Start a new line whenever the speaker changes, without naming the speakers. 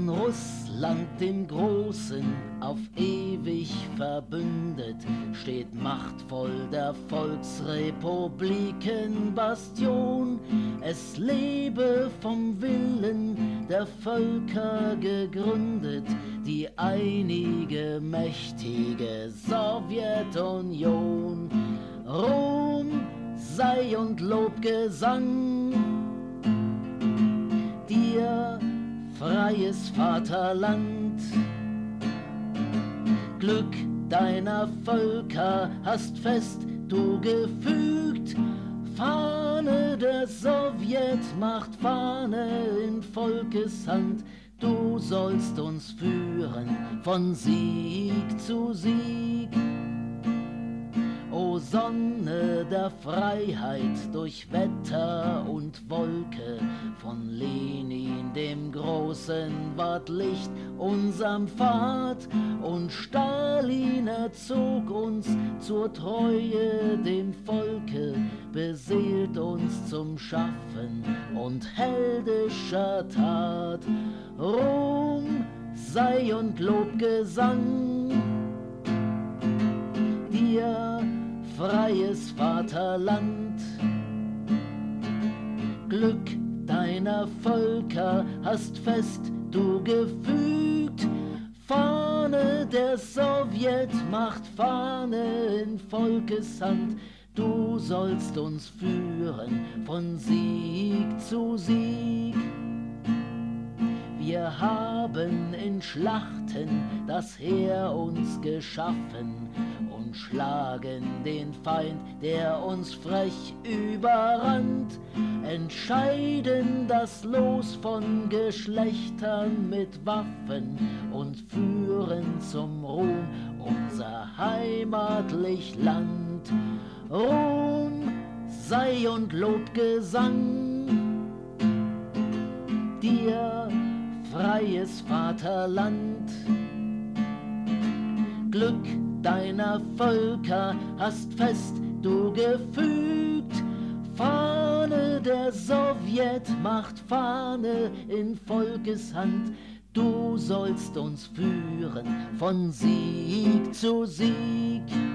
von Russland dem Großen auf ewig verbündet, steht machtvoll der Volksrepublikenbastion. Es lebe vom Willen der Völker gegründet, die einige mächtige Sowjetunion. Ruhm sei und Lobgesang dir, freies Vaterland. Glück deiner Völker hast fest du gefügt, Fahne der Sowjetmacht, Fahne in Volkeshand. Du sollst uns führen von Sieg zu Sieg. O Sonne der Freiheit durch Wetter und Wolke, von Lenin dem Großen ward Licht unserm Pfad, und Stalin erzog uns zur Treue dem Volke, beseelt uns zum Schaffen und heldischer Tat. Ruhm sei und Lobgesang dir, freies Vaterland. Glück deiner Völker hast fest du gefügt, Fahne der Sowjetmacht, Fahne in Volkeshand. Du sollst uns führen von Sieg zu Sieg. Wir haben in Schlachten das Heer uns geschaffen und schlagen den Feind, der uns frech überrannt, entscheiden das Los von Geschlechtern mit Waffen und führen zum Ruhm unser heimatlich Land. Ruhm sei und Lobgesang dir, freies Vaterland. Glück deiner Völker hast fest du gefügt, Fahne der Sowjetmacht, Fahne in Volkeshand. Du sollst uns führen von Sieg zu Sieg.